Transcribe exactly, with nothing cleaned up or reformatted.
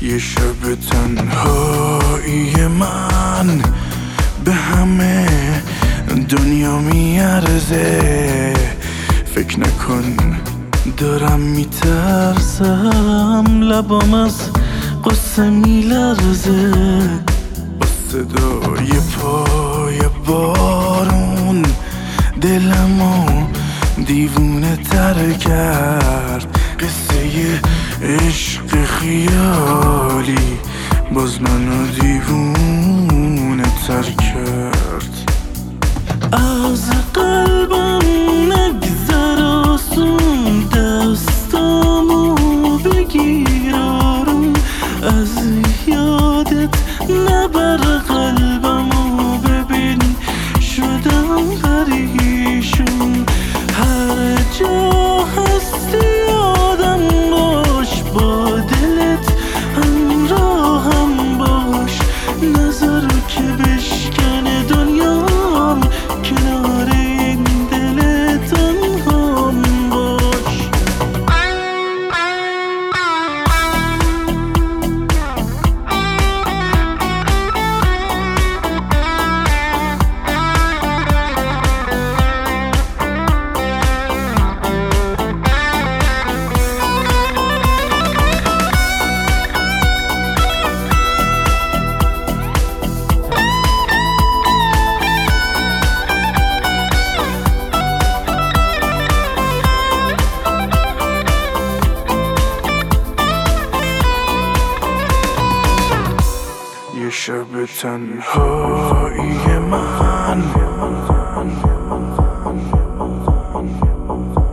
یه شب تنهایی من به همه دنیا میارزه. فکر نکن دارم میترسم، لبام از قصه میلرزه. با صدای پای بارون دلمو دیوونه تر کرد. قصه عشق خیالی باز منو دیوونه تر کرد. از قلبم نگذر آسون، دستامو بگیر آروم. از یادت نبر قلبمو، ببین شدم پریشون. هر جا هستی یادم باش، با دلت همراهم باش. نظر که بشکنه دنیام، کنار این دل تنهام باش. یه شب تنهایی من